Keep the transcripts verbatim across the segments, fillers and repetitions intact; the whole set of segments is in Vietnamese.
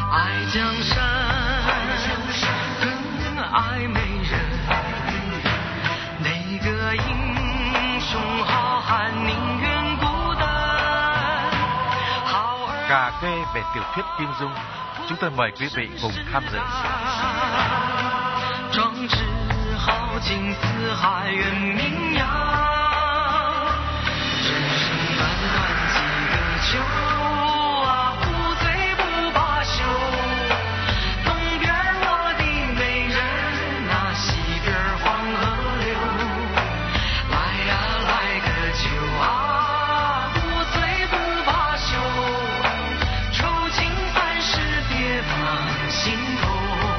爱江山，更爱美人。哪个英雄好汉宁愿孤单？ Cà phê về tiểu thuyết Kim Dung, chúng tôi mời quý vị cùng tham dự. 壮志豪情四海远名扬，人生短短几个秋啊，不醉不罢休。东边我的美人啊，西边黄河流。来呀来个酒啊，不醉不罢休。愁情烦事别放心头。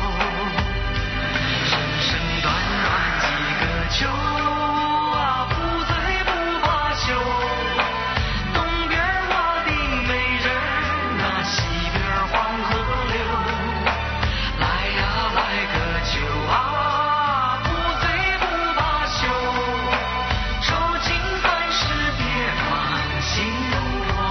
秋啊，不醉不罢休。东边我的美人啊，西边黄河流。来呀来个酒啊，不醉不罢休。愁情烦事别放心头。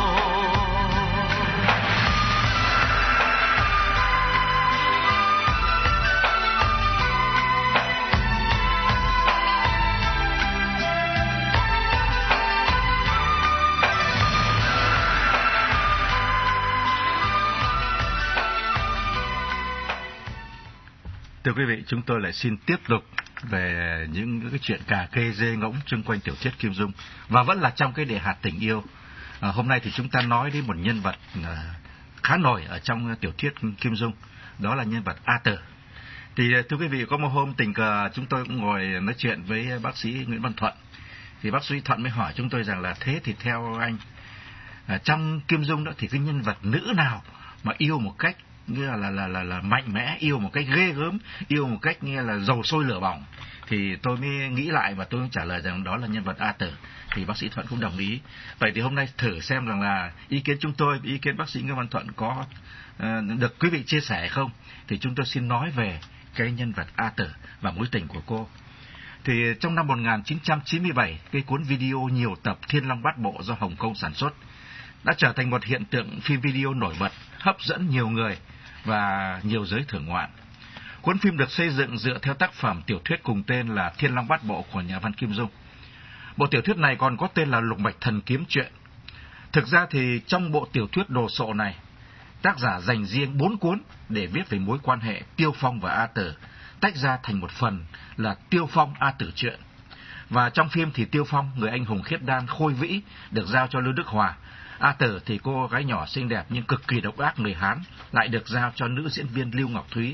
Thưa quý vị, chúng tôi lại xin tiếp tục về những cái chuyện cà kê dê ngỗng xung quanh tiểu thuyết Kim Dung, và vẫn là trong cái đề hạt tình yêu. À, hôm nay thì chúng ta nói đến một nhân vật à, khá nổi ở trong tiểu thuyết Kim Dung, đó là nhân vật A Tử. Thì thưa quý vị, có một hôm tình cờ chúng tôi cũng ngồi nói chuyện với bác sĩ Nguyễn Văn Thuận, thì bác sĩ Thuận mới hỏi chúng tôi rằng là thế thì theo anh, à, trong Kim Dung đó thì cái nhân vật nữ nào mà yêu một cách như là là, là là là mạnh mẽ, yêu một cách ghê gớm, yêu một cách như là dầu sôi lửa bỏng? Thì tôi mới nghĩ lại và tôi trả lời rằng đó là nhân vật A Tử. Thì bác sĩ Thuận cũng đồng ý. Vậy thì hôm nay thử xem rằng là ý kiến chúng tôi, ý kiến bác sĩ Nguyễn Văn Thuận có uh, được quý vị chia sẻ không? Thì chúng tôi xin nói về cái nhân vật A Tử và mối tình của cô. Thì trong năm một nghìn chín trăm chín mươi bảy, cái cuốn video nhiều tập Thiên Long Bát Bộ do Hồng Kông sản xuất đã trở thành một hiện tượng phim video nổi bật, hấp dẫn nhiều người và nhiều giới thưởng ngoạn. Cuốn phim được xây dựng dựa theo tác phẩm tiểu thuyết cùng tên là Thiên Long Bát Bộ của nhà văn Kim Dung. Bộ tiểu thuyết này còn có tên là Lục Mạch Thần Kiếm Truyện. Thực ra thì trong bộ tiểu thuyết đồ sộ này, tác giả dành riêng bốn cuốn để viết về mối quan hệ Tiêu Phong và A Tử, tách ra thành một phần là Tiêu Phong A Tử Truyện. Và trong phim thì Tiêu Phong, người anh hùng khiết đan khôi vĩ, được giao cho Lưu Đức Hòa. A Tử thì cô gái nhỏ xinh đẹp nhưng cực kỳ độc ác người Hán, lại được giao cho nữ diễn viên Lưu Ngọc Thúy.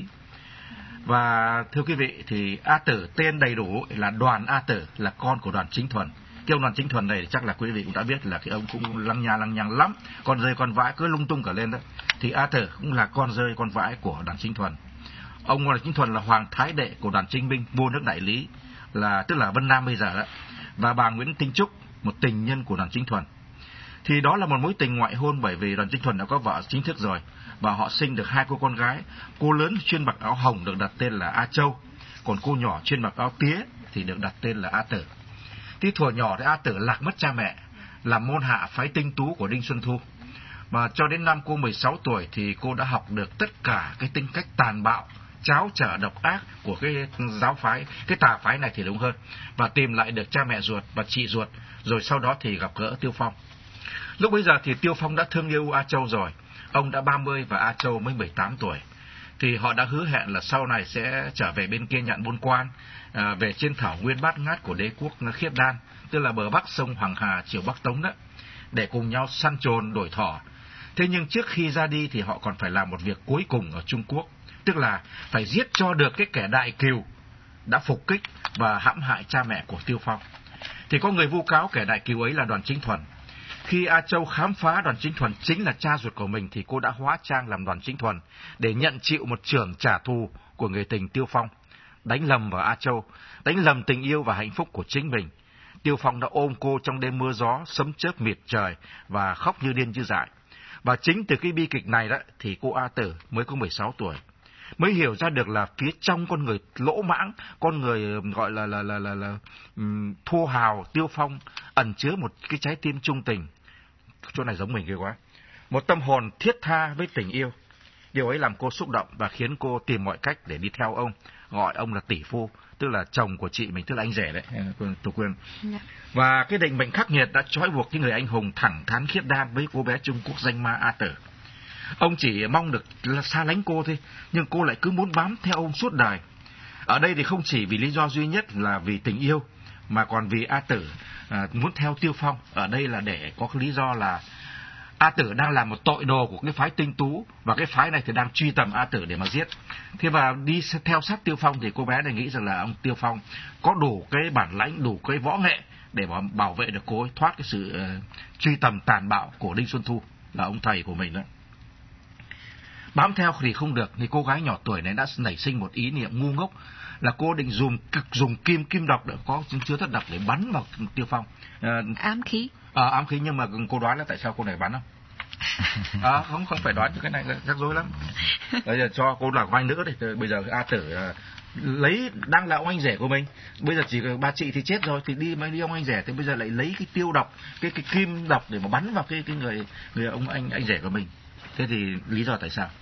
Và thưa quý vị, thì A Tử tên đầy đủ là Đoàn A Tử, là con của Đoàn Chính Thuần. Cái ông Đoàn Chính Thuần này chắc là quý vị cũng đã biết là cái ông cũng lăng nha lăng nhăng lắm, con rơi con vãi cứ lung tung cả lên đó. Thì A Tử cũng là con rơi con vãi của Đoàn Chính Thuần. Ông Đoàn Chính Thuần là hoàng thái đệ của Đoàn Chính Minh, vua nước Đại Lý, là tức là Vân Nam bây giờ đó. Và bà Nguyễn Tinh Trúc, một tình nhân của Đoàn Chính Thuần. Thì đó là một mối tình ngoại hôn, bởi vì Đoàn Chính Thuần đã có vợ chính thức rồi và họ sinh được hai cô con gái. Cô lớn chuyên mặc áo hồng được đặt tên là A Châu, còn cô nhỏ chuyên mặc áo tía thì được đặt tên là A Tử. Thì thuở nhỏ thì A Tử lạc mất cha mẹ, làm môn hạ phái tinh tú của Đinh Xuân Thu. Và cho đến năm cô mười sáu tuổi thì cô đã học được tất cả cái tính cách tàn bạo, tráo trở độc ác của cái giáo phái, cái tà phái này thì đúng hơn, và tìm lại được cha mẹ ruột và chị ruột. Rồi sau đó thì gặp gỡ Tiêu Phong. Lúc bấy giờ thì Tiêu Phong đã thương yêu A Châu rồi. Ông đã ba mươi và A Châu mới mười tám tuổi. Thì họ đã hứa hẹn là sau này sẽ trở về bên kia nhận bôn quan, à, về trên thảo nguyên bát ngát của đế quốc Khiết Đan, tức là bờ bắc sông Hoàng Hà triều Bắc Tống đó, để cùng nhau săn trồn đổi thỏ. Thế nhưng trước khi ra đi thì họ còn phải làm một việc cuối cùng ở Trung Quốc, tức là phải giết cho được cái kẻ đại cừu đã phục kích và hãm hại cha mẹ của Tiêu Phong. Thì có người vu cáo kẻ đại cừu ấy là Đoàn Chính Thuần. Khi A Châu khám phá Đoàn Chính Thuần chính là cha ruột của mình thì cô đã hóa trang làm Đoàn Chính Thuần để nhận chịu một chưởng trả thù của người tình Tiêu Phong, đánh lầm vào A Châu, đánh lầm tình yêu và hạnh phúc của chính mình. Tiêu Phong đã ôm cô trong đêm mưa gió, sấm chớp mịt trời và khóc như điên như dại. Và chính từ cái bi kịch này đó thì cô A Tử mới có mười sáu tuổi, mới hiểu ra được là phía trong con người lỗ mãng, con người gọi là là là là, là um, thô hào Tiêu Phong ẩn chứa một cái trái tim trung tình. Chỗ này giống mình ghê quá. Một tâm hồn thiết tha với tình yêu. Điều ấy làm cô xúc động và khiến cô tìm mọi cách để đi theo ông, gọi ông là tỷ phu, tức là chồng của chị mình, tức là anh rể đấy, Tú Quyên. Dạ. Và cái định mệnh khắc nghiệt đã trói buộc cái người anh hùng thẳng thắn khiết đan với cô bé Trung Quốc danh ma A Tử. Ông chỉ mong được là xa lánh cô thôi, nhưng cô lại cứ muốn bám theo ông suốt đời. Ở đây thì không chỉ vì lý do duy nhất là vì tình yêu, mà còn vì A Tử à, muốn theo Tiêu Phong. Ở đây là để có cái lý do là A Tử đang làm một tội đồ của cái phái Tinh Tú, và cái phái này thì đang truy tầm A Tử để mà giết. Thế và đi theo sát Tiêu Phong thì cô bé này nghĩ rằng là ông Tiêu Phong có đủ cái bản lãnh, đủ cái võ nghệ để mà bảo vệ được cô ấy thoát cái sự uh, truy tầm tàn bạo của Đinh Xuân Thu, là ông thầy của mình đó. Bám theo thì không được, thì cô gái nhỏ tuổi này đã nảy sinh một ý niệm ngu ngốc là cô định dùng cực dùng kim kim độc, đã có chứa chất độc để bắn vào Tiêu Phong. Uh, ám khí. À, ám khí, nhưng mà cô đoán là tại sao cô này bắn không? À, không không phải đoán, cái này rắc rối lắm. Bây giờ cho cô là vai nữ thì bây giờ A Tử uh, lấy đang là ông anh rể của mình, bây giờ chỉ bà chị thì chết rồi thì đi mới đi ông anh rể, thì bây giờ lại lấy cái tiêu độc, cái cái kim độc để mà bắn vào cái cái người người ông anh anh rể của mình. Thế thì lý do tại sao?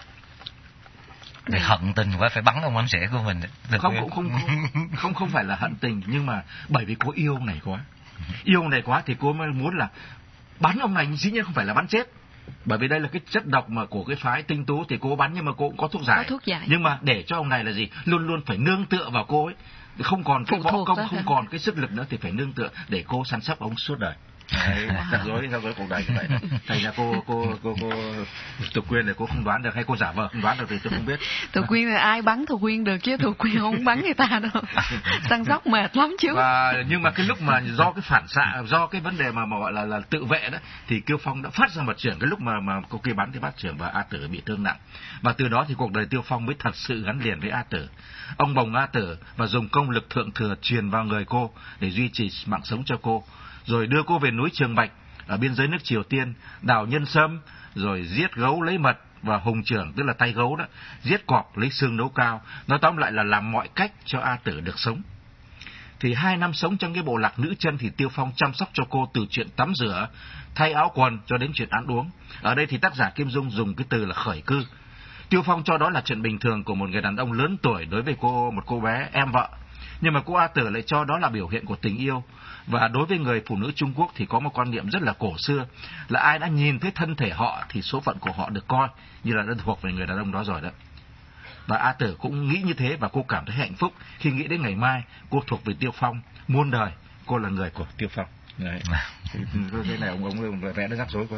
Để hận tình quá phải bắn ông anh rể của mình. Không, không không không không không phải là hận tình, nhưng mà bởi vì cô yêu ông này quá, yêu ông này quá thì cô mới muốn là bắn ông này, dĩ nhiên không phải là bắn chết, bởi vì đây là cái chất độc mà của cái phái Tinh Tú thì cô bắn, nhưng mà cô cũng có thuốc giải. Có thuốc giải. Nhưng mà để cho ông này là gì, luôn luôn phải nương tựa vào cô ấy, không còn cái võ công, không còn cái sức lực nữa thì phải nương tựa để cô săn sóc ông suốt đời. Đấy, rắc rối rắc rối cuộc đời như vậy. Thành ra cô cô cô cô Tú Quyên là cô không đoán được, hay cô giả vờ không đoán được thì tôi không biết. Tú Quyên là ai bắn Tú Quyên được chứ Tú Quyên không bắn người ta đâu. Săn sóc mệt lắm chứ. Và nhưng mà cái lúc mà do cái phản xạ, do cái vấn đề mà mà gọi là là tự vệ đó, thì Tiêu Phong đã phát ra một chưởng, cái lúc mà mà cô kia bắn thì bắt chưởng và A Tử bị thương nặng. Và từ đó thì cuộc đời Tiêu Phong mới thật sự gắn liền với A Tử. Ông bồng A Tử và dùng công lực thượng thừa truyền vào người cô để duy trì mạng sống cho cô, rồi đưa cô về núi Trường Bạch ở biên giới nước Triều Tiên, đào nhân sâm, rồi giết gấu lấy mật, và hùng trưởng tức là tay gấu đó, giết cọp lấy xương nấu cao. Nói tóm lại là làm mọi cách cho A Tử được sống. Thì hai năm sống trong cái bộ lạc nữ chân thì Tiêu Phong chăm sóc cho cô từ chuyện tắm rửa, thay áo quần cho đến chuyện ăn uống. Ở đây thì tác giả Kim Dung dùng cái từ là khởi cư. Tiêu Phong cho đó là chuyện bình thường của một người đàn ông lớn tuổi đối với cô, một cô bé em vợ. Nhưng mà cô A Tử lại cho đó là biểu hiện của tình yêu. Và đối với người phụ nữ Trung Quốc thì có một quan niệm rất là cổ xưa, là ai đã nhìn thấy thân thể họ thì số phận của họ được coi như là đã thuộc về người đàn ông đó rồi đó. Và A Tử cũng nghĩ như thế, và cô cảm thấy hạnh phúc khi nghĩ đến ngày mai cô thuộc về Tiêu Phong, muôn đời cô là người của Tiêu Phong. Đấy. Cái này ông ông vẽ nó rắc rối quá.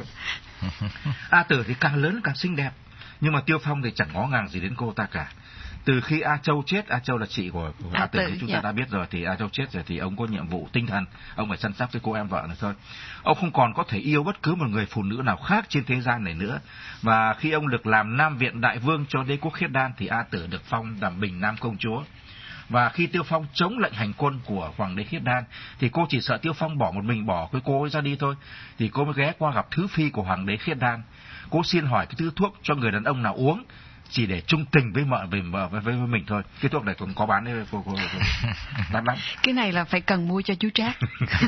A Tử thì càng lớn càng xinh đẹp, nhưng mà Tiêu Phong thì chẳng ngó ngàng gì đến cô ta cả. Từ khi A Châu chết, A Châu là chị của, của A, A Tử, Tử chúng dạ. ta đã biết rồi, thì A Châu chết rồi thì ông có nhiệm vụ tinh thần, ông phải săn sóc với cô em vợ này thôi. Ông không còn có thể yêu bất cứ một người phụ nữ nào khác trên thế gian này nữa. Và khi ông được làm Nam Viện Đại Vương cho đế quốc Khiết Đan thì A Tử được phong làm Bình Nam Công Chúa. Và khi Tiêu Phong chống lệnh hành quân của Hoàng đế Khiết Đan thì cô chỉ sợ Tiêu Phong bỏ một mình, bỏ cái cô ấy ra đi thôi, thì cô mới ghé qua gặp thứ phi của Hoàng đế Khiết Đan. Cô xin hỏi cái thứ thuốc cho người đàn ông nào uống chỉ để trung tình với mợ với, với, với, với mình thôi. Cái thuốc này cũng có bán đấy cô, cô, cô. Đắt lắm. Cái này là phải cần mua cho chú Trác.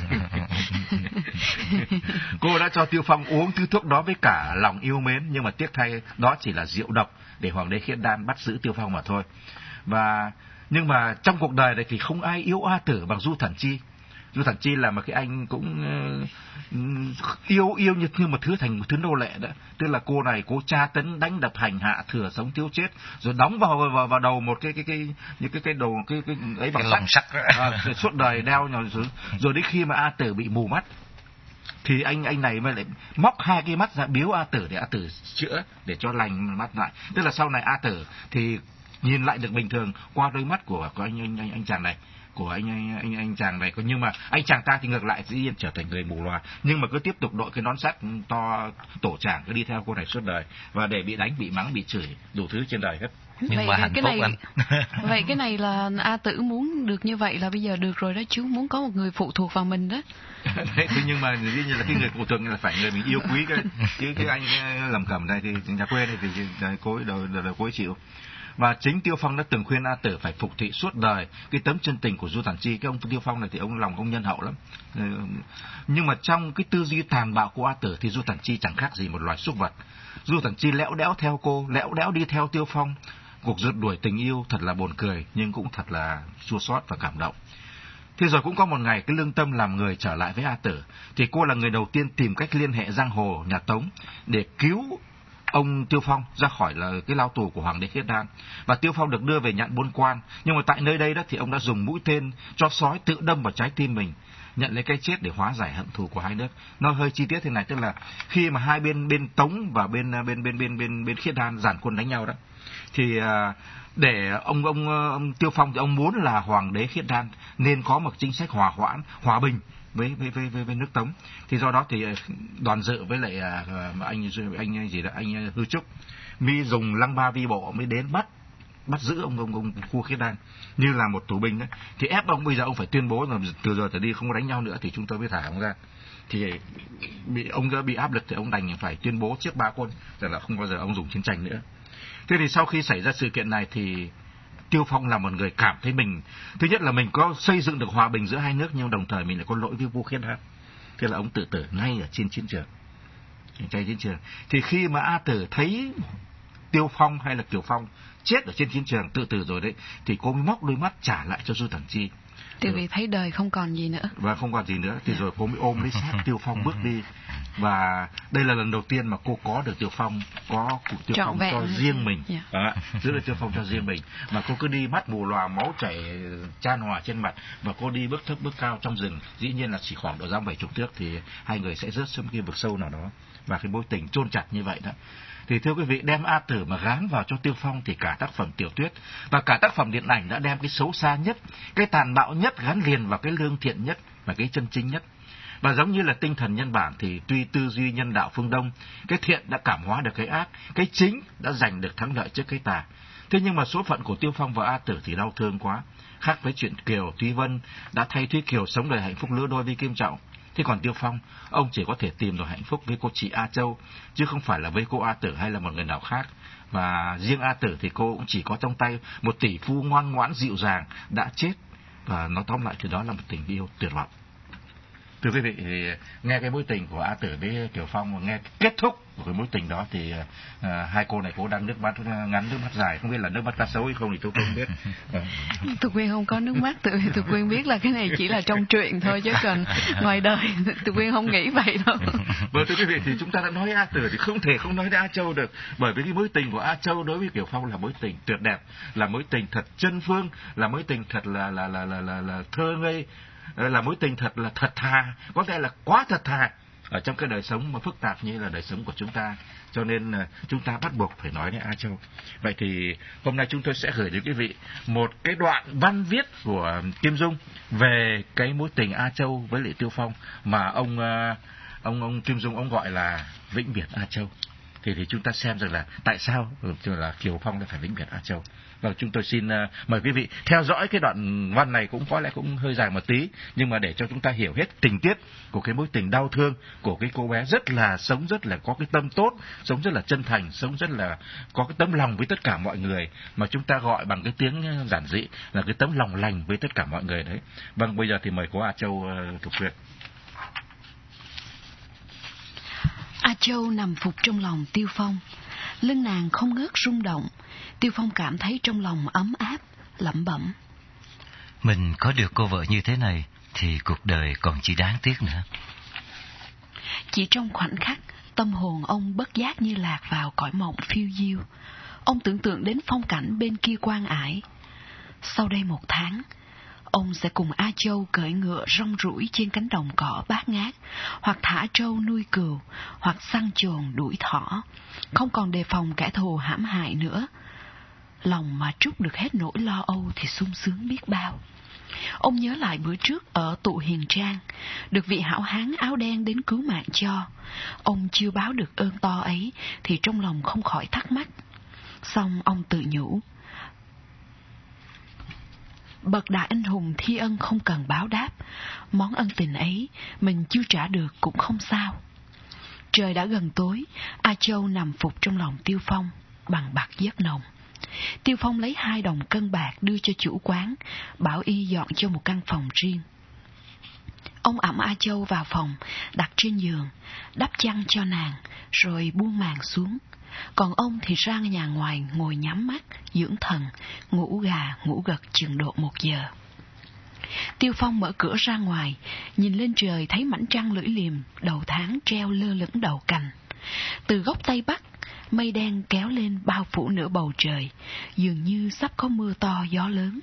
Cô đã cho Tiêu Phong uống thứ thuốc đó với cả lòng yêu mến, nhưng mà tiếc thay đó chỉ là rượu độc để Hoàng đế Khiết Đan bắt giữ Tiêu Phong mà thôi. Và nhưng mà trong cuộc đời này thì không ai yêu A Tử bằng Du Thần Chi. Du Thần Chi là một cái anh cũng uh, yêu yêu như, như một thứ thành một thứ nô lệ đó. Tức là cô này cô tra tấn đánh đập hành hạ thừa sống thiếu chết, rồi đóng vào vào, vào đầu một cái cái cái những cái cái đầu cái cái ấy bằng cái sắt, sắt à, rồi suốt đời đeo nhau rồi, rồi đến khi mà A Tử bị mù mắt thì anh anh này mới lại móc hai cái mắt ra biếu A Tử để A Tử chữa, để cho lành mắt lại. Tức là sau này A Tử thì nhìn lại được bình thường qua đôi mắt của, của anh, anh anh anh chàng này, của anh anh anh anh chàng này. Nhưng mà anh chàng ta thì ngược lại dĩ nhiên trở thành người mù lòa, nhưng mà cứ tiếp tục đội cái nón sắt to tổ tràng, cứ đi theo cô này suốt đời, và để bị đánh, bị mắng, bị chửi đủ thứ trên đời hết. Nhưng vậy mà hạnh cái phúc này anh. Vậy cái này là A Tử muốn được như vậy là bây giờ được rồi đó chú, muốn có một người phụ thuộc vào mình đó. Thế nhưng mà dĩ nhiên là cái người phụ thuộc là phải người mình yêu quý cái chứ cái anh Lầm Cẩm này thì nhà quê này thì cô ấy đời đời cô ấy chịu. Và chính Tiêu Phong đã từng khuyên A Tử phải phục thị suốt đời cái tấm chân tình của Du Thần Chi. Cái ông Tiêu Phong này thì ông lòng ông nhân hậu lắm. Nhưng mà trong cái tư duy tàn bạo của A Tử thì Du Thần Chi chẳng khác gì một loài súc vật. Du Thẳng Chi lẽo đẽo theo cô, lẽo đẽo đi theo Tiêu Phong. Cuộc rượt đuổi tình yêu thật là buồn cười, nhưng cũng thật là chua xót và cảm động. Thế rồi cũng có một ngày, cái lương tâm làm người trở lại với A Tử, thì cô là người đầu tiên tìm cách liên hệ giang hồ nhà Tống để cứu ông Tiêu Phong ra khỏi là cái lao tù của Hoàng đế Khiết Đan. Và Tiêu Phong được đưa về nhận Buôn Quan, nhưng mà tại nơi đây đó thì ông đã dùng mũi tên cho sói tự đâm vào trái tim mình, nhận lấy cái chết để hóa giải hận thù của hai nước. Nó hơi chi tiết thế này, tức là khi mà hai bên bên Tống và bên bên bên bên bên bên Khiết Đan giản quân đánh nhau đó, thì để ông ông ông Tiêu Phong thì ông muốn là Hoàng đế Khiết Đan nên có một chính sách hòa hoãn, hòa bình với với với với, với nước Tống. Thì do đó thì Đoàn Dự với lại anh anh gì đó anh Hư Trúc mới dùng lăng ba vi bộ mới đến bắt bắt giữ ông ông ông Khu Khiết Đan như là một tù binh đấy, thì ép ông bây giờ ông phải tuyên bố là từ giờ trở đi không có đánh nhau nữa thì chúng tôi mới thả ông ra. Thì bị ông đã bị áp lực thì ông đành phải tuyên bố trước ba quân rằng là không bao giờ ông dùng chiến tranh nữa. Thế thì sau khi xảy ra sự kiện này thì Tiêu Phong là một người cảm thấy mình, thứ nhất là mình có xây dựng được hòa bình giữa hai nước, nhưng đồng thời mình lại có lỗi với vua Khiết Đan. Thế là ông tự tử ngay ở trên chiến trường. Trên chiến trường. Thì khi mà A Tử thấy Tiêu Phong hay là Kiều Phong chết ở trên chiến trường tự tử rồi đấy, thì cô mới móc đôi mắt trả lại cho Du Thẳng Chi. Tại vì thấy đời không còn gì nữa. Và không còn gì nữa, thì rồi cô mới ôm lấy xác Tiêu Phong bước đi. Và đây là lần đầu tiên mà cô có được Tiêu Phong, có cụ Tiêu Phong cho riêng mình, yeah. Đó, giữ được Tiêu Phong cho riêng mình. Mà cô cứ đi mắt mù lòa, máu chảy chan hòa trên mặt, và cô đi bước thấp bước cao trong rừng. Dĩ nhiên là chỉ khoảng độ dăm bảy chục thước thì hai người sẽ rớt xuống cái vực sâu nào đó, và cái mối tình chôn chặt như vậy đó. Thì thưa quý vị, đem A Tử mà gán vào cho Tiêu Phong thì cả tác phẩm tiểu thuyết và cả tác phẩm điện ảnh đã đem cái xấu xa nhất, cái tàn bạo nhất gắn liền vào cái lương thiện nhất và cái chân chính nhất. Và giống như là tinh thần nhân bản thì tuy tư duy nhân đạo phương Đông, cái thiện đã cảm hóa được cái ác, cái chính đã giành được thắng lợi trước cái tà. Thế nhưng mà số phận của Tiêu Phong và A Tử thì đau thương quá. Khác với chuyện Kiều, Thúy Vân đã thay Thúy Kiều sống đời hạnh phúc lứa đôi với Kim Trọng. Thế còn Tiêu Phong, ông chỉ có thể tìm được hạnh phúc với cô chị A Châu, chứ không phải là với cô A Tử hay là một người nào khác. Và riêng A Tử thì cô cũng chỉ có trong tay một tỷ phu ngoan ngoãn dịu dàng đã chết. Và nói tóm lại thì đó là một tình yêu tuyệt vọng. Thưa quý vị, thì nghe cái mối tình của A Tử với Kiều Phong, nghe kết thúc của cái mối tình đó thì uh, hai cô này cô đang nước mắt ngắn, nước mắt dài, không biết là nước mắt cá sấu hay không thì tôi không biết. Tôi Quyên không có nước mắt, tự tôi Quyên biết là cái này chỉ là trong truyện thôi, chứ còn ngoài đời tôi Quyên không nghĩ vậy đâu. Vâng, thưa quý vị, thì chúng ta đã nói A Tử thì không thể không nói đến A Châu được, bởi vì cái mối tình của A Châu đối với Kiều Phong là mối tình tuyệt đẹp, là mối tình thật chân phương, là mối tình thật là là là là là, là thơ ngây, là mối tình thật là thật thà, có thể là quá thật thà ở trong cái đời sống mà phức tạp như là đời sống của chúng ta, cho nên chúng ta bắt buộc phải nói đến A Châu. Vậy thì hôm nay chúng tôi sẽ gửi đến quý vị một cái đoạn văn viết của Kim Dung về cái mối tình A Châu với lại Tiêu Phong mà ông ông ông Kim Dung ông gọi là vĩnh biệt A Châu. Thì thì chúng ta xem rằng là tại sao là Kiều Phong đã phải vĩnh biệt A Châu. Và chúng tôi xin uh, mời quý vị theo dõi cái đoạn văn này, cũng có lẽ cũng hơi dài một tí, nhưng mà để cho chúng ta hiểu hết tình tiết của cái mối tình đau thương của cái cô bé rất là sống rất là có cái tâm tốt, sống rất là chân thành, sống rất là có cái tấm lòng với tất cả mọi người, mà chúng ta gọi bằng cái tiếng giản dị là cái tấm lòng lành với tất cả mọi người đấy. Vâng, bây giờ thì mời cô A Châu uh, Thục Quyên. A Châu nằm phục trong lòng Tiêu Phong, lưng nàng không ngớt rung động. Tiêu Phong cảm thấy trong lòng ấm áp, lẩm bẩm: mình có được cô vợ như thế này thì cuộc đời còn chỉ đáng tiếc nữa. Chỉ trong khoảnh khắc, tâm hồn ông bất giác như lạc vào cõi mộng phiêu diêu. Ông tưởng tượng đến phong cảnh bên kia quan ải. Sau đây một tháng, ông sẽ cùng A Châu cưỡi ngựa rong ruổi trên cánh đồng cỏ bát ngát, hoặc thả trâu nuôi cừu, hoặc săn chồn đuổi thỏ, không còn đề phòng kẻ thù hãm hại nữa. Lòng mà trút được hết nỗi lo âu thì sung sướng biết bao. Ông nhớ lại bữa trước ở Tụ Hiền Trang, được vị hảo hán áo đen đến cứu mạng cho. Ông chưa báo được ơn to ấy thì trong lòng không khỏi thắc mắc. Xong ông tự nhủ: bậc đại anh hùng thi ân không cần báo đáp, món ân tình ấy mình chưa trả được cũng không sao. Trời đã gần tối, A Châu nằm phục trong lòng Tiêu Phong bằng bạc giấc nồng. Tiêu Phong lấy hai đồng cân bạc đưa cho chủ quán, bảo y dọn cho một căn phòng riêng. Ông ẵm A Châu vào phòng, đặt trên giường, đắp chăn cho nàng, rồi buông màn xuống. Còn ông thì ra nhà ngoài ngồi nhắm mắt, dưỡng thần, ngủ gà ngủ gật chừng độ một giờ. Tiêu Phong mở cửa ra ngoài, nhìn lên trời thấy mảnh trăng lưỡi liềm đầu tháng treo lơ lửng đầu cành. Từ góc tây bắc, mây đen kéo lên bao phủ nửa bầu trời, dường như sắp có mưa to gió lớn.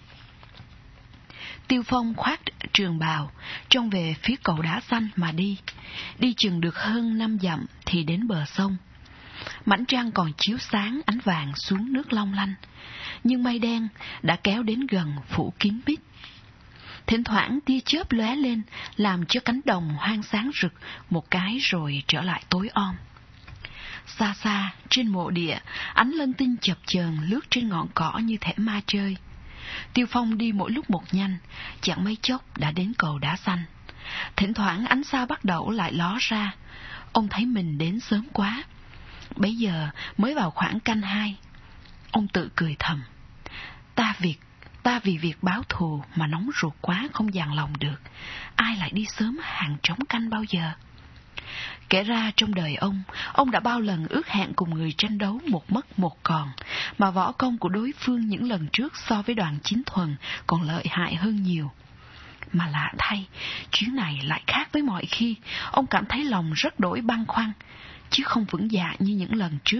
Tiêu Phong khoác trường bào, trông về phía cầu đá xanh mà đi. Đi chừng được hơn năm dặm thì đến bờ sông. Mảnh trăng còn chiếu sáng ánh vàng xuống nước long lanh, nhưng mây đen đã kéo đến gần phủ kín mít. Thỉnh thoảng tia chớp lóe lên, làm cho cánh đồng hoang sáng rực một cái rồi trở lại tối om. Xa xa, trên mộ địa, ánh lân tinh chập chờn lướt trên ngọn cỏ như thể ma chơi. Tiêu Phong đi mỗi lúc một nhanh, chẳng mấy chốc đã đến cầu đá xanh. Thỉnh thoảng ánh sao bắt đầu lại ló ra. Ông thấy mình đến sớm quá. Bấy giờ mới vào khoảng canh hai. Ông tự cười thầm. Ta việc, ta vì việc báo thù mà nóng ruột quá không dằn lòng được. Ai lại đi sớm hàng trống canh bao giờ? Kể ra trong đời ông, ông đã bao lần ước hẹn cùng người tranh đấu một mất một còn, mà võ công của đối phương những lần trước so với Đoàn Chính Thuần còn lợi hại hơn nhiều. Mà lạ thay, chuyến này lại khác với mọi khi, ông cảm thấy lòng rất đổi băn khoăn, chứ không vững dạ như những lần trước.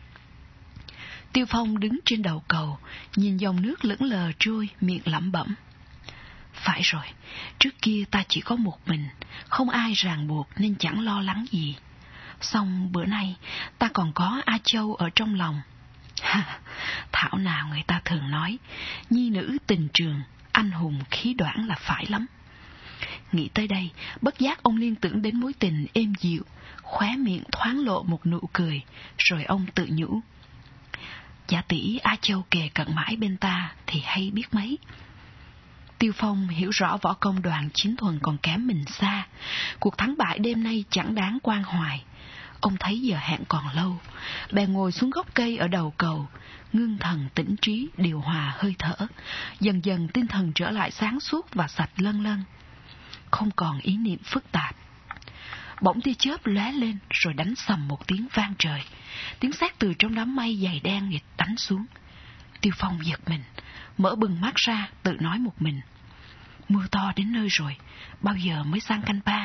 Tiêu Phong đứng trên đầu cầu, nhìn dòng nước lững lờ trôi, miệng lẩm bẩm. Phải rồi, trước kia ta chỉ có một mình, không ai ràng buộc nên chẳng lo lắng gì. Song bữa nay ta còn có A Châu ở trong lòng. Thảo nào người ta thường nói, nhi nữ tình trường, anh hùng khí đoản là phải lắm. Nghĩ tới đây, bất giác ông liên tưởng đến mối tình êm dịu, khóe miệng thoáng lộ một nụ cười, rồi ông tự nhủ. Giả tỷ A Châu kề cận mãi bên ta thì hay biết mấy. Tiêu Phong hiểu rõ võ công Đoàn Chính Thuần còn kém mình xa. Cuộc thắng bại đêm nay chẳng đáng quan hoài. Ông thấy giờ hẹn còn lâu, bèn ngồi xuống gốc cây ở đầu cầu, ngưng thần tĩnh trí điều hòa hơi thở. Dần dần tinh thần trở lại sáng suốt và sạch lân lân, không còn ý niệm phức tạp. Bỗng tia chớp lóe lên rồi đánh sầm một tiếng vang trời. Tiếng sét từ trong đám mây dày đen nghịt đánh xuống. Tiêu Phong giật mình, mở bừng mắt ra, tự nói một mình. Mưa to đến nơi rồi, bao giờ mới sang canh ba?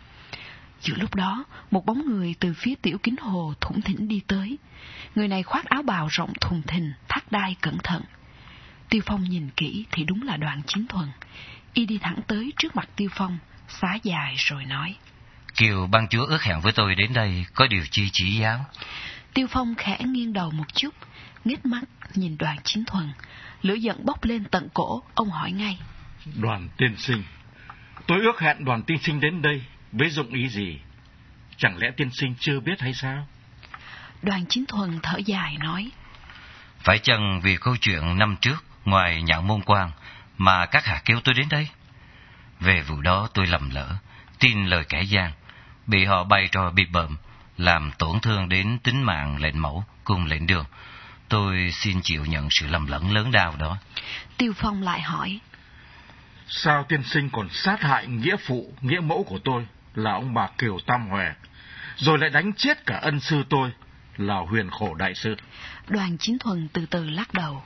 Giữa lúc đó, một bóng người từ phía tiểu kính hồ thủng thỉnh đi tới. Người này khoác áo bào rộng thùng thình, thắt đai cẩn thận. Tiêu Phong nhìn kỹ thì đúng là Đoàn Chính Thuần. Y đi thẳng tới trước mặt Tiêu Phong, xá dài rồi nói. Kiều ban chúa ước hẹn với tôi đến đây có điều chi chỉ giáo? Tiêu Phong khẽ nghiêng đầu một chút, nghếch mắt nhìn Đoàn Chính Thuần. Lửa giận bốc lên tận cổ, ông hỏi ngay. Đoàn tiên sinh, tôi ước hẹn Đoàn tiên sinh đến đây với dụng ý gì? Chẳng lẽ tiên sinh chưa biết hay sao? Đoàn Chính Thuần thở dài nói. Phải chăng vì câu chuyện năm trước ngoài Nhạn Môn Quan mà các hạ kêu tôi đến đây? Về vụ đó tôi lầm lỡ, tin lời kẻ gian, bị họ bày trò bịp bợm, làm tổn thương đến tính mạng lệnh mẫu cùng lệnh đường. Tôi xin chịu nhận sự lầm lẫn lớn lao đó. Tiêu Phong lại hỏi. Sao tiên sinh còn sát hại nghĩa phụ, nghĩa mẫu của tôi là ông bà Kiều Tam Hòe, rồi lại đánh chết cả ân sư tôi là Huyền Khổ Đại Sư? Đoàn Chính Thuần từ từ lắc đầu.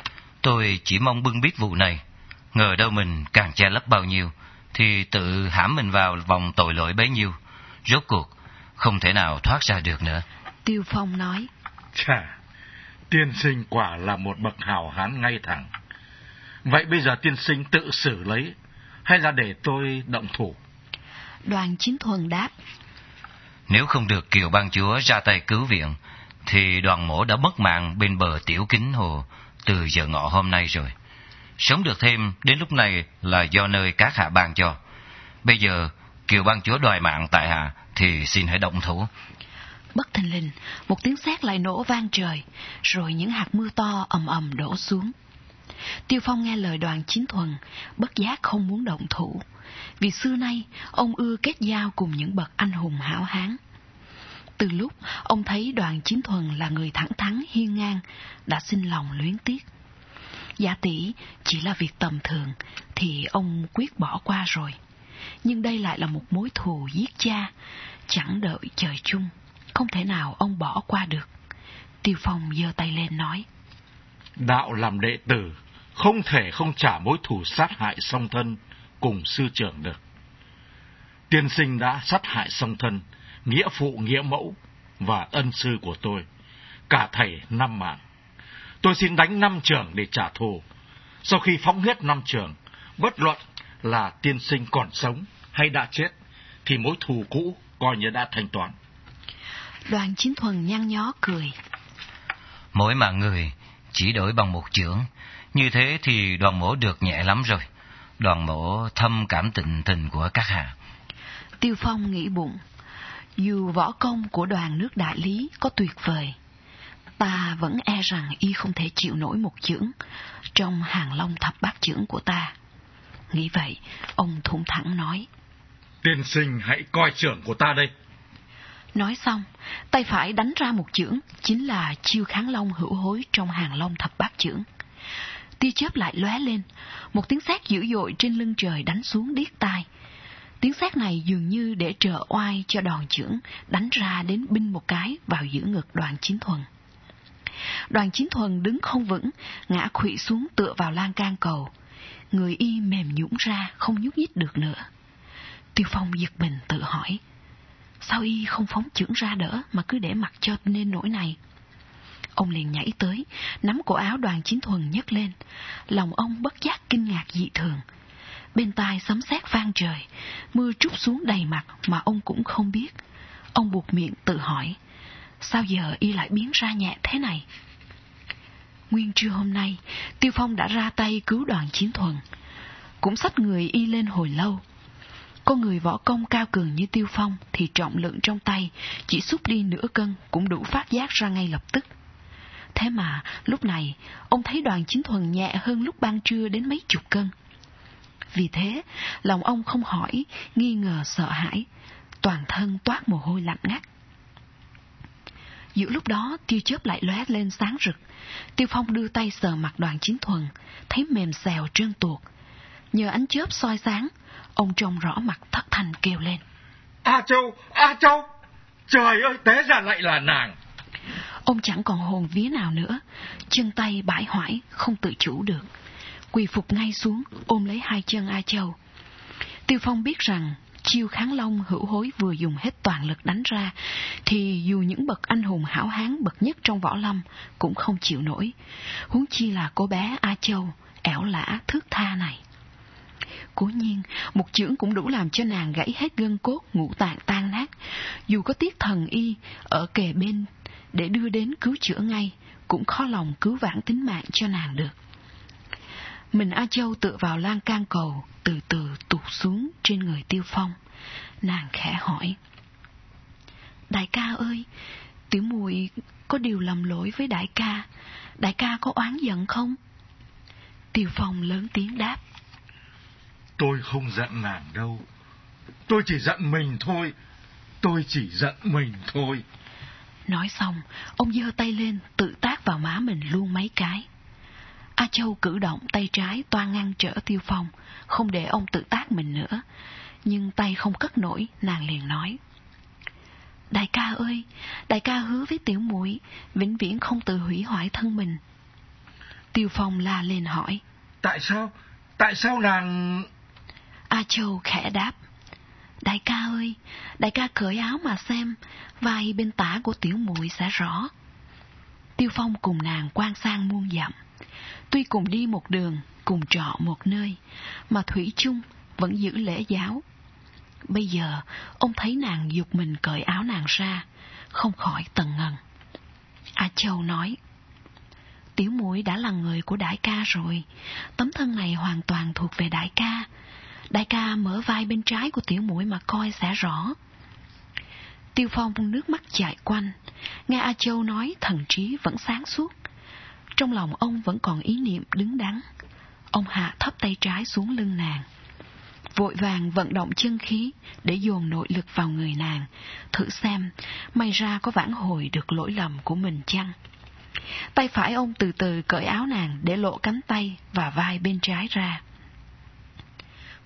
Tôi chỉ mong bưng bít vụ này, ngờ đâu mình càng che lấp bao nhiêu thì tự hãm mình vào vòng tội lỗi bấy nhiêu, rốt cuộc không thể nào thoát ra được nữa. Tiêu Phong nói. Chà, tiên sinh quả là một bậc hào hán ngay thẳng. Vậy bây giờ tiên sinh tự xử lấy, hay là để tôi động thủ? Đoàn Chính Thuần đáp. Nếu không được Kiều ban chúa ra tay cứu viện, thì đoàn mổ đã mất mạng bên bờ tiểu kính hồ từ giờ ngọ hôm nay rồi. Sống được thêm đến lúc này là do nơi các hạ ban cho. Bây giờ Kiều ban chúa đòi mạng tại hạ thì xin hãy động thủ. Bất thình lình, một tiếng sét lại nổ vang trời, rồi những hạt mưa to ầm ầm đổ xuống. Tiêu Phong nghe lời Đoàn Chính Thuần, bất giác không muốn động thủ, vì xưa nay ông ưa kết giao cùng những bậc anh hùng hảo hán. Từ lúc ông thấy Đoàn Chính Thuần là người thẳng thắn hiên ngang, đã sinh lòng luyến tiếc. Giả tỷ chỉ là việc tầm thường thì ông quyết bỏ qua rồi. nhưng đây lại là một mối thù giết cha, chẳng đợi trời chung, không thể nào ông bỏ qua được. Tiêu Phong giơ tay lên nói: Đạo làm đệ tử, không thể không trả mối thù sát hại song thân cùng sư trưởng được. Tiên sinh đã sát hại song thân, nghĩa phụ nghĩa mẫu và ân sư của tôi, cả thầy năm mạng. Tôi xin đánh năm trưởng để trả thù. Sau khi phóng hết năm trưởng, bất luận là tiên sinh còn sống hay đã chết, thì mối thù cũ coi như đã thanh toán. Đoàn Chính Thuần nhăn nhó cười: Mỗi mạng người chỉ đổi bằng một chưởng, như thế thì Đoàn mỗ được nhẹ lắm rồi. Đoàn mỗ thâm cảm tình tình của các hạ. Tiêu Phong nghĩ bụng, dù võ công của Đoàn nước Đại Lý có tuyệt vời, ta vẫn e rằng y không thể chịu nổi một chưởng trong hàng long thập bát chưởng của ta. Nghĩ vậy, ông thủng thẳng nói: Tiên sinh hãy coi chưởng của ta đây. Nói xong, tay phải đánh ra một chưởng, chính là chiêu kháng long hữu hối trong hàng long thập bát chưởng. Tia chớp lại lóe lên, một tiếng sét dữ dội trên lưng trời đánh xuống điếc tai. Tiếng sét này dường như để trợ oai cho đòn chưởng đánh ra đến binh một cái vào giữa ngực Đoàn Chính Thuần. Đoàn Chính Thuần đứng không vững, ngã khuỵu xuống tựa vào lan can cầu. Người y mềm nhũn ra, không nhúc nhích được nữa. Tiêu Phong giật mình tự hỏi, sao y không phóng chưởng ra đỡ mà cứ để mặc cho nên nỗi này? Ông liền nhảy tới, nắm cổ áo Đoàn Chính Thuần nhấc lên. Lòng ông bất giác kinh ngạc dị thường. Bên tai sấm sét vang trời, mưa trút xuống đầy mặt mà ông cũng không biết. Ông buộc miệng tự hỏi, sao giờ y lại biến ra nhẹ thế này? Nguyên trưa hôm nay, Tiêu Phong đã ra tay cứu Đoàn Chiến Thuần, cũng xách người y lên hồi lâu. Con người võ công cao cường như Tiêu Phong thì trọng lượng trong tay chỉ xúc đi nửa cân cũng đủ phát giác ra ngay lập tức. Thế mà lúc này ông thấy Đoàn Chính Thuần nhẹ hơn lúc ban trưa đến mấy chục cân. Vì thế lòng ông không hỏi, nghi ngờ sợ hãi, toàn thân toát mồ hôi lạnh ngắt. Giữa lúc đó tia chớp lại lóe lên sáng rực. Tiêu Phong đưa tay sờ mặt Đoàn Chính Thuần, thấy mềm xèo trơn tuột. Nhờ ánh chớp soi sáng, ông trông rõ mặt thất thanh kêu lên: A Châu, A Châu, trời ơi, té ra lại là nàng. Ông chẳng còn hồn vía nào nữa, chân tay bãi hoãi, không tự chủ được, quỳ phục ngay xuống ôm lấy hai chân A Châu. Tiêu Phong biết rằng chiêu kháng long hữu hối vừa dùng hết toàn lực đánh ra, thì dù những bậc anh hùng hảo hán bậc nhất trong võ lâm cũng không chịu nổi, huống chi là cô bé A Châu ẻo lả thước tha này. Cố nhiên một chưởng cũng đủ làm cho nàng gãy hết gân cốt, ngũ tạng tan nát. Dù có Tiết Thần Y ở kề bên để đưa đến cứu chữa ngay, cũng khó lòng cứu vãn tính mạng cho nàng được. Mình A Châu tựa vào lan can cầu, từ từ tụt xuống trên người Tiêu Phong. Nàng khẽ hỏi: Đại ca ơi, tiểu muội có điều lầm lỗi với đại ca, đại ca có oán giận không? Tiêu Phong lớn tiếng đáp: Tôi không giận nàng đâu, tôi chỉ giận mình thôi, tôi chỉ giận mình thôi. Nói xong, ông giơ tay lên tự tát vào má mình luôn mấy cái. A Châu cử động tay trái toan ngăn trở Tiêu Phong, không để ông tự tát mình nữa, nhưng tay không cất nổi, nàng liền nói: Đại ca ơi, đại ca hứa với tiểu muội vĩnh viễn không tự hủy hoại thân mình. Tiêu Phong la lên hỏi: Tại sao? Tại sao nàng... A Châu khẽ đáp: Đại ca ơi, đại ca cởi áo mà xem, vai bên tả của tiểu muội sẽ rõ. Tiêu Phong cùng nàng quan sang muôn dặm, tuy cùng đi một đường, cùng trọ một nơi, mà thủy chung vẫn giữ lễ giáo. Bây giờ ông thấy nàng giục mình cởi áo nàng ra, không khỏi tần ngần. A Châu nói: Tiểu muội đã là người của đại ca rồi, tấm thân này hoàn toàn thuộc về đại ca. Đại ca mở vai bên trái của tiểu muội mà coi sẽ rõ. Tiêu Phong nước mắt chảy quanh, nghe A Châu nói thần trí vẫn sáng suốt. Trong lòng ông vẫn còn ý niệm đứng đắn. Ông hạ thấp tay trái xuống lưng nàng, vội vàng vận động chân khí để dồn nội lực vào người nàng, thử xem may ra có vãn hồi được lỗi lầm của mình chăng. Tay phải ông từ từ cởi áo nàng để lộ cánh tay và vai bên trái ra.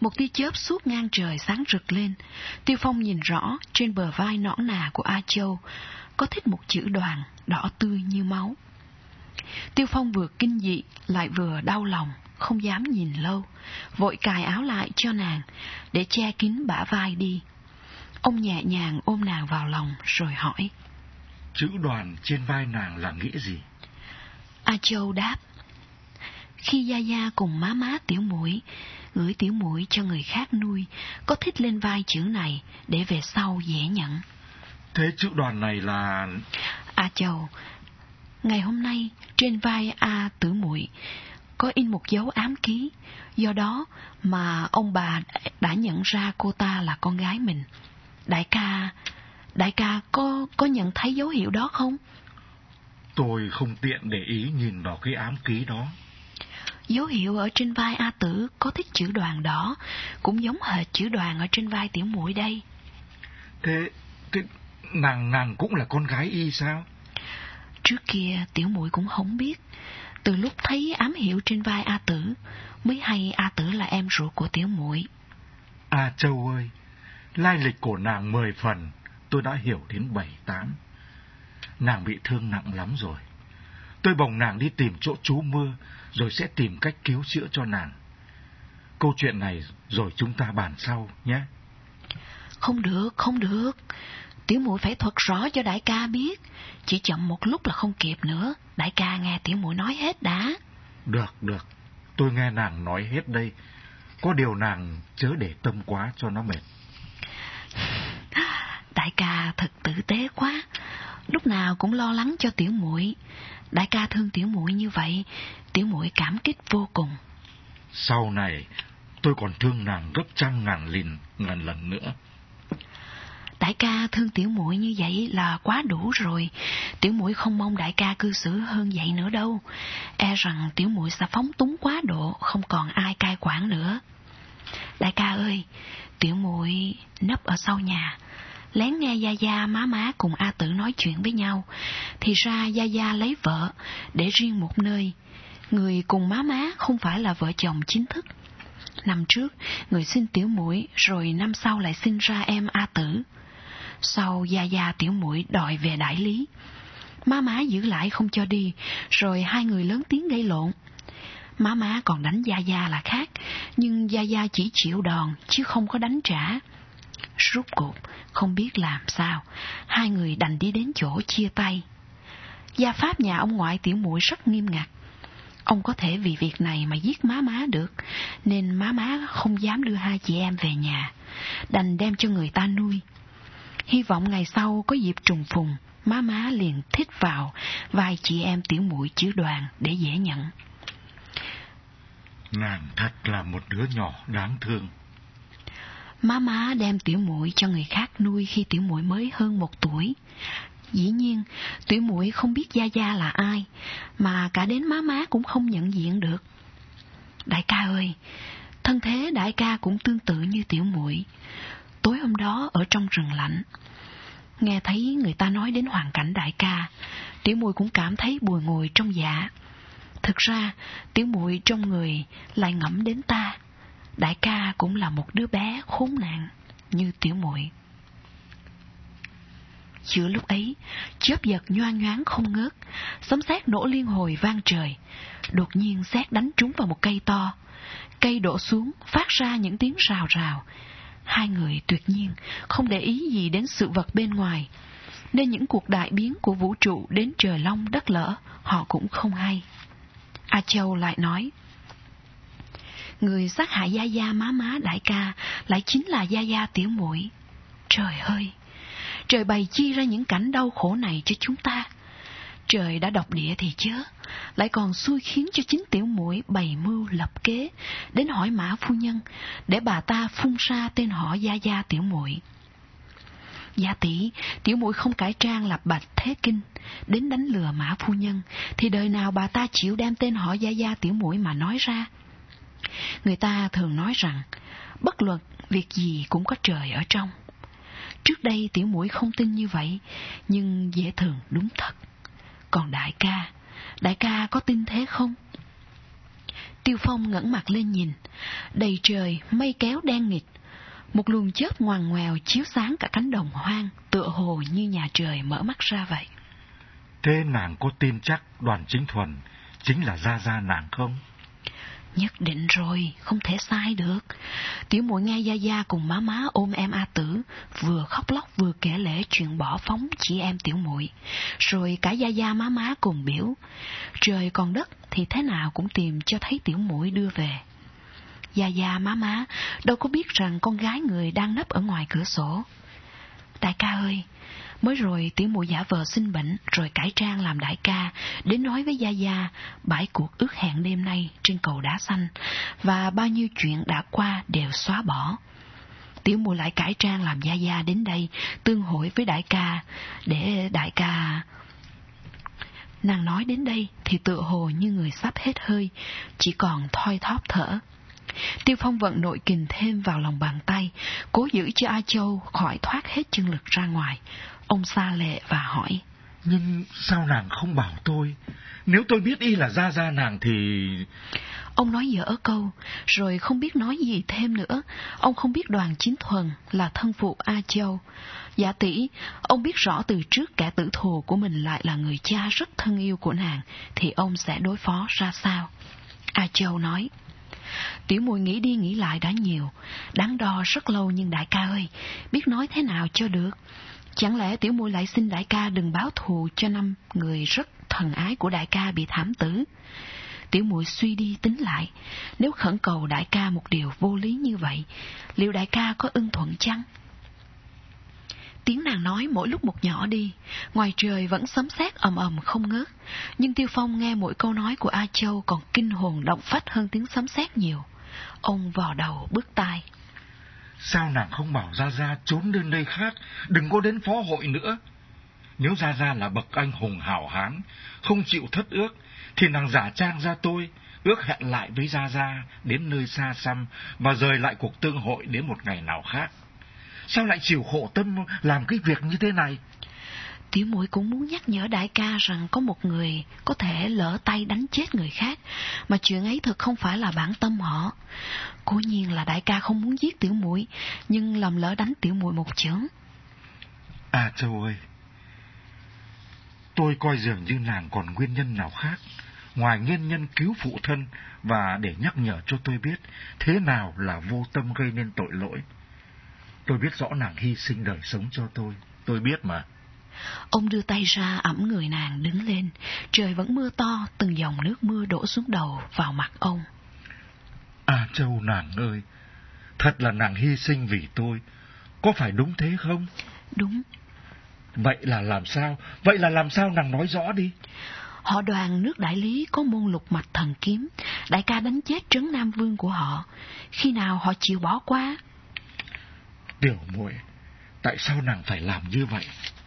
Một tia chớp suốt ngang trời sáng rực lên. Tiêu Phong nhìn rõ trên bờ vai nõn nà của A Châu có thích một chữ Đoàn đỏ tươi như máu. Tiêu Phong vừa kinh dị lại vừa đau lòng, không dám nhìn lâu, vội cài áo lại cho nàng để che kín bả vai đi. Ông nhẹ nhàng ôm nàng vào lòng rồi hỏi: Chữ Đoàn trên vai nàng là nghĩa gì? A Châu đáp: Khi Gia Gia cùng má má tiểu muội gửi tiểu muội cho người khác nuôi, có thích lên vai chữ này để về sau dễ nhận. Thế chữ Đoàn này là... A Châu, ngày hôm nay trên vai A tử muội có in một dấu ám ký, do đó mà ông bà đã nhận ra cô ta là con gái mình. Đại ca, đại ca có có nhận thấy dấu hiệu đó không? Tôi không tiện để ý nhìn vào cái ám ký đó. Dấu hiệu ở trên vai A Tử có thích chữ Đoàn đỏ, cũng giống hệt chữ Đoàn ở trên vai tiểu muội đây. Thế, thế nàng nàng cũng là con gái y sao? Trước kia tiểu muội cũng không biết, từ lúc thấy ám hiệu trên vai A Tử mới hay A Tử là em ruột của tiểu muội. A Châu ơi, lai lịch của nàng mười phần tôi đã hiểu đến bảy tám. Nàng bị thương nặng lắm rồi. Tôi bồng nàng đi tìm chỗ trú mưa, rồi sẽ tìm cách cứu chữa cho nàng. Câu chuyện này rồi chúng ta bàn sau nhé. Không được, không được. Tiểu muội phải thuật rõ cho đại ca biết. Chỉ chậm một lúc là không kịp nữa. Đại ca nghe tiểu muội nói hết đã. Được, được. Tôi nghe nàng nói hết đây. Có điều nàng chớ để tâm quá cho nó mệt. Đại ca thật tử tế quá, lúc nào cũng lo lắng cho tiểu muội. Đại ca thương tiểu muội như vậy, tiểu muội cảm kích vô cùng. Sau này tôi còn thương nàng gấp trăm ngàn lần ngàn lần nữa. Đại ca thương tiểu muội như vậy là quá đủ rồi. Tiểu muội không mong đại ca cư xử hơn vậy nữa đâu. E rằng tiểu muội sẽ phóng túng quá độ, không còn ai cai quản nữa. Đại ca ơi, tiểu muội nấp ở sau nhà, lén nghe Gia Gia má má cùng A Tử nói chuyện với nhau. Thì ra Gia Gia lấy vợ để riêng một nơi. Người cùng má má không phải là vợ chồng chính thức. Năm trước người sinh tiểu muội, rồi năm sau lại sinh ra em A Tử. Sau Gia Gia tiểu muội đòi về đại lý, má má giữ lại không cho đi, rồi hai người lớn tiếng gây lộn. Má má còn đánh Gia Gia là khác, nhưng Gia Gia chỉ chịu đòn chứ không có đánh trả. Rốt cuộc không biết làm sao, hai người đành đi đến chỗ chia tay. Gia pháp nhà ông ngoại tiểu muội rất nghiêm ngặt. Ông có thể vì việc này mà giết má má được, nên má má không dám đưa hai chị em về nhà, đành đem cho người ta nuôi. Hy vọng ngày sau có dịp trùng phùng, má má liền thích vào vài chị em tiểu muội chữ Đoàn để dễ nhận. Nàng thật là một đứa nhỏ đáng thương. Má má đem tiểu muội cho người khác nuôi khi tiểu muội mới hơn một tuổi. Dĩ nhiên, tiểu muội không biết Gia Gia là ai, mà cả đến má má cũng không nhận diện được. Đại ca ơi, thân thế đại ca cũng tương tự như tiểu muội. Tối hôm đó ở trong rừng lạnh, nghe thấy người ta nói đến hoàn cảnh đại ca, tiểu muội cũng cảm thấy bùi ngùi trong dạ. Thực ra, tiểu muội trong người lại ngẫm đến ta. Đại ca cũng là một đứa bé khốn nạn như tiểu muội. Giữa lúc ấy, chớp giật nhoang nhoáng không ngớt, sấm sét nổ liên hồi vang trời. Đột nhiên sét đánh trúng vào một cây to, cây đổ xuống phát ra những tiếng rào rào. Hai người tuyệt nhiên không để ý gì đến sự vật bên ngoài, nên những cuộc đại biến của vũ trụ đến trời long đất lở họ cũng không hay. A Châu lại nói: Người sát hại Gia Gia má má đại ca lại chính là Gia Gia tiểu muội. Trời ơi, trời bày chi ra những cảnh đau khổ này cho chúng ta. Trời đã độc địa thì chớ, lại còn xui khiến cho chính tiểu muội bày mưu lập kế đến hỏi Mã phu nhân để bà ta phun ra tên họ Gia Gia tiểu muội. Gia tỷ, tiểu muội không cải trang lập bạch thế kinh đến đánh lừa Mã phu nhân, thì đời nào bà ta chịu đem tên họ Gia Gia tiểu muội mà nói ra. Người ta thường nói rằng bất luận việc gì cũng có trời ở trong. Trước đây tiểu muội không tin như vậy, nhưng dễ thường đúng thật. Còn đại ca, đại ca có tin thế không? Tiêu Phong ngẩng mặt lên nhìn. Đầy trời mây kéo đen nghịt. Một luồng chớp ngoằn ngoèo chiếu sáng cả cánh đồng hoang, tựa hồ như nhà trời mở mắt ra vậy. Thế nàng có tin chắc Đoàn Chính Thuần chính là gia gia nàng không? Nhất định rồi, không thể sai được. Tiểu muội nghe gia gia cùng má má ôm em A Tử, vừa khóc lóc vừa kể lể chuyện bỏ phóng chị em tiểu muội. Rồi cả gia gia má má cùng biểu, trời còn đất thì thế nào cũng tìm cho thấy tiểu muội đưa về. Gia gia má má đâu có biết rằng con gái người đang nấp ở ngoài cửa sổ. Đại ca ơi, mới rồi tiểu muội giả vờ sinh bệnh rồi cải trang làm đại ca, đến nói với gia gia bãi cuộc ước hẹn đêm nay trên cầu đá xanh, và bao nhiêu chuyện đã qua đều xóa bỏ. Tiểu muội lại cải trang làm gia gia đến đây tương hội với đại ca, để đại ca... Nàng nói đến đây thì tựa hồ như người sắp hết hơi, chỉ còn thoi thóp thở. Tiêu Phong vận nội kình thêm vào lòng bàn tay, cố giữ cho A Châu khỏi thoát hết chân lực ra ngoài. Ông xa lệ và hỏi: Nhưng sao nàng không bảo tôi? Nếu tôi biết y là gia gia nàng thì... Ông nói dở câu, rồi không biết nói gì thêm nữa. Ông không biết Đoàn Chính Thuần là thân phụ A Châu. Giả tỷ, ông biết rõ từ trước kẻ tử thù của mình lại là người cha rất thân yêu của nàng, thì ông sẽ đối phó ra sao? A Châu nói: Tiểu muội nghĩ đi nghĩ lại đã nhiều, đắn đo rất lâu, nhưng đại ca ơi, biết nói thế nào cho được. Chẳng lẽ tiểu muội lại xin đại ca đừng báo thù cho năm người rất thần ái của đại ca bị thảm tử? Tiểu muội suy đi tính lại, nếu khẩn cầu đại ca một điều vô lý như vậy, liệu đại ca có ưng thuận chăng? Tiếng nàng nói mỗi lúc một nhỏ đi, ngoài trời vẫn sấm sét ầm ầm không ngớt, nhưng Tiêu Phong nghe mỗi câu nói của A Châu còn kinh hồn động phách hơn tiếng sấm sét nhiều. Ông vò đầu bứt tai: Sao nàng không bảo gia gia trốn đến nơi khác, đừng có đến phó hội nữa? Nếu gia gia là bậc anh hùng hảo hán, không chịu thất ước, thì nàng giả trang ra tôi, ước hẹn lại với gia gia đến nơi xa xăm và rời lại cuộc tương hội đến một ngày nào khác. Sao lại chịu khổ tâm làm cái việc như thế này? Tiểu muội cũng muốn nhắc nhở đại ca rằng có một người có thể lỡ tay đánh chết người khác, mà chuyện ấy thực không phải là bản tâm họ. Cố nhiên là đại ca không muốn giết tiểu muội, nhưng lầm lỡ đánh tiểu muội một chưởng. À Châu ơi, tôi coi dường như nàng còn nguyên nhân nào khác ngoài nguyên nhân cứu phụ thân và để nhắc nhở cho tôi biết thế nào là vô tâm gây nên tội lỗi. Tôi biết rõ nàng hy sinh đời sống cho tôi, tôi biết mà. Ông đưa tay ra ẵm người nàng đứng lên. Trời vẫn mưa to, từng dòng nước mưa đổ xuống đầu vào mặt ông. À Châu nàng ơi, thật là nàng hy sinh vì tôi, có phải đúng thế không? Đúng. Vậy là làm sao? Vậy là làm sao nàng nói rõ đi. Họ Đoàn nước Đại Lý có môn lục mạch thần kiếm, đại ca đánh chết Trấn Nam Vương của họ. Khi nào họ chịu bỏ qua? Tiểu muội, tại sao nàng phải làm như vậy?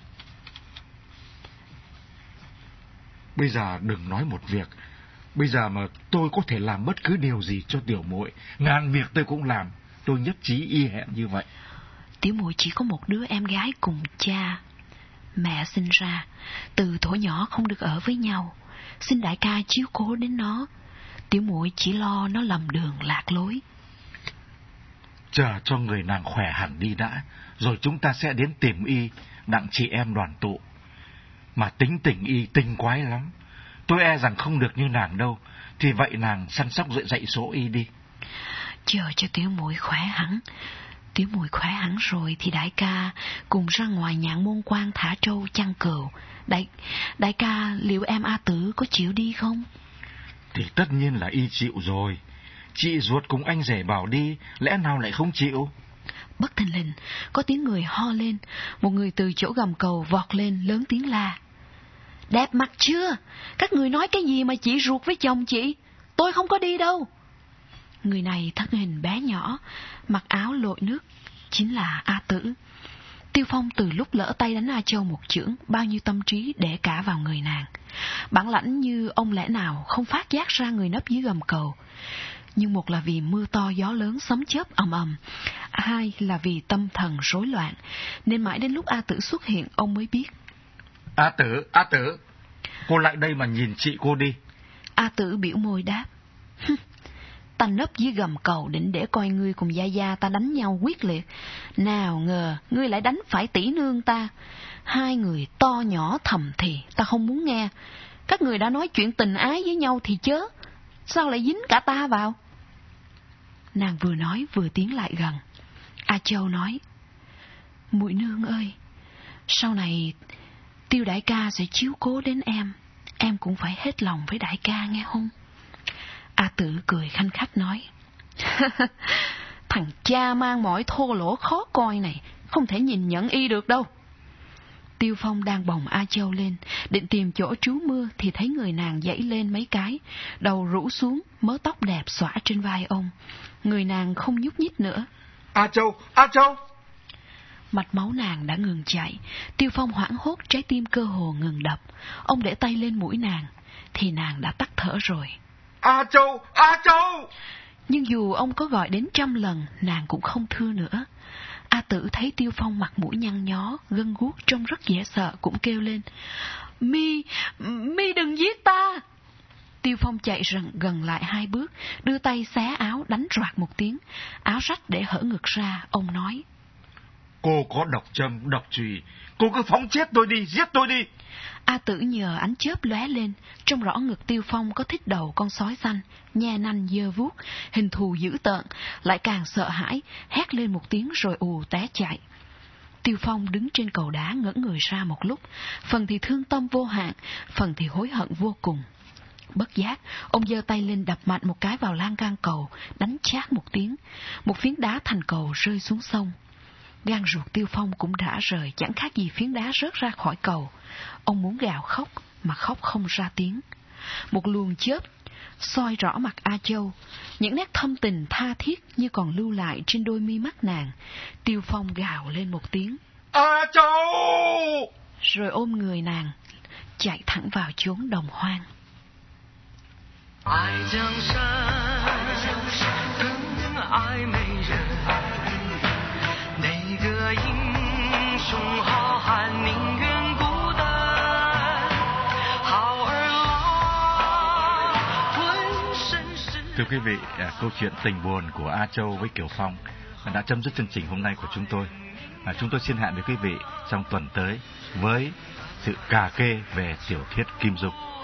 Bây giờ đừng nói một việc, bây giờ mà tôi có thể làm bất cứ điều gì cho tiểu muội, ngàn việc tôi cũng làm, tôi nhất trí y hẹn như vậy. Tiểu muội chỉ có một đứa em gái cùng cha mẹ sinh ra, từ thuở nhỏ không được ở với nhau, xin đại ca chiếu cố đến nó. Tiểu muội chỉ lo nó lầm đường lạc lối. Chờ cho người nàng khỏe hẳn đi đã, rồi chúng ta sẽ đến tìm y, đặng chị em đoàn tụ. Mà tính tình y tinh quái lắm, tôi e rằng không được như nàng đâu, thì vậy nàng săn sóc dạy dạy số y đi. Chờ cho tiểu muội khỏe hẳn, tiểu muội khỏe hẳn rồi thì đại ca cùng ra ngoài Nhạn Môn Quan thả trâu chăn cừu. Đại đại ca, liệu em A Tử có chịu đi không? Thì tất nhiên là y chịu rồi. Chị ruột cùng anh rể bảo đi, lẽ nào lại không chịu? Bất thình lình có tiếng người ho lên, một người từ chỗ gầm cầu vọt lên lớn tiếng la: Đẹp mặt chưa? Các người nói cái gì mà chị ruột với chồng chị? Tôi không có đi đâu. Người này thân hình bé nhỏ, mặc áo lội nước, chính là A Tử. Tiêu Phong từ lúc lỡ tay đánh A Châu một chưởng, bao nhiêu tâm trí để cả vào người nàng. Bản lãnh như ông lẽ nào không phát giác ra người nấp dưới gầm cầu. Nhưng một là vì mưa to gió lớn sấm chớp ầm ầm, hai là vì tâm thần rối loạn, nên mãi đến lúc A Tử xuất hiện ông mới biết. A Tử, A Tử, cô lại đây mà nhìn chị cô đi. A Tử biểu môi đáp: Ta nấp dưới gầm cầu định để coi ngươi cùng Gia Gia ta đánh nhau quyết liệt. Nào ngờ ngươi lại đánh phải tỷ nương ta. Hai người to nhỏ thầm thì, ta không muốn nghe. Các người đã nói chuyện tình ái với nhau thì chớ, sao lại dính cả ta vào? Nàng vừa nói vừa tiến lại gần. A Châu nói: Muội nương ơi, sau này Tiêu đại ca sẽ chiếu cố đến em, em cũng phải hết lòng với đại ca nghe không? A Tử cười khanh khách nói: Thằng cha mang mỏi thô lỗ khó coi này không thể nhìn nhận y được đâu. Tiêu Phong đang bồng A Châu lên, định tìm chỗ trú mưa thì thấy người nàng giãy lên mấy cái, đầu rũ xuống, mớ tóc đẹp xõa trên vai ông. Người nàng không nhúc nhích nữa. A Châu, A Châu! Mạch máu nàng đã ngừng chạy. Tiêu Phong hoảng hốt, trái tim cơ hồ ngừng đập. Ông để tay lên mũi nàng, thì nàng đã tắt thở rồi. A Châu, A Châu! Nhưng dù ông có gọi đến trăm lần, nàng cũng không thưa nữa. A Tử thấy Tiêu Phong mặt mũi nhăn nhó, gân guốc trông rất dễ sợ, cũng kêu lên: Mi, Mi đừng giết ta! Tiêu Phong chạy gần, gần lại hai bước, đưa tay xé áo đánh roạt một tiếng. Áo rách để hở ngực ra, ông nói: Cô có độc châm, độc chùy, cô cứ phóng chết tôi đi, giết tôi đi. A Tử nhờ ánh chớp lóe lên, trông rõ ngực Tiêu Phong có thích đầu con sói xanh, nhe nanh giơ vuốt, hình thù dữ tợn, lại càng sợ hãi, hét lên một tiếng rồi ù té chạy. Tiêu Phong đứng trên cầu đá ngẩn người ra một lúc, phần thì thương tâm vô hạn, phần thì hối hận vô cùng. Bất giác, ông giơ tay lên đập mạnh một cái vào lan can cầu, đánh chát một tiếng, một phiến đá thành cầu rơi xuống sông. Gan ruột Tiêu Phong cũng rã rời, chẳng khác gì phiến đá rớt ra khỏi cầu. Ông muốn gào khóc mà khóc không ra tiếng. Một luồng chớp soi rõ mặt A Châu, những nét thâm tình tha thiết như còn lưu lại trên đôi mi mắt nàng. Tiêu Phong gào lên một tiếng: A Châu! Rồi ôm người nàng chạy thẳng vào chốn đồng hoang. 爱江山更爱美人，哪个英雄好汉宁愿孤单？好儿郎浑身是。 Thưa quý vị, à, câu chuyện tình buồn của A Châu với Kiều Phong đã chấm dứt chương trình hôm nay của chúng tôi. À, chúng tôi xin hẹn với quý vị trong tuần tới với sự cà kê về tiểu thuyết Kim Dung.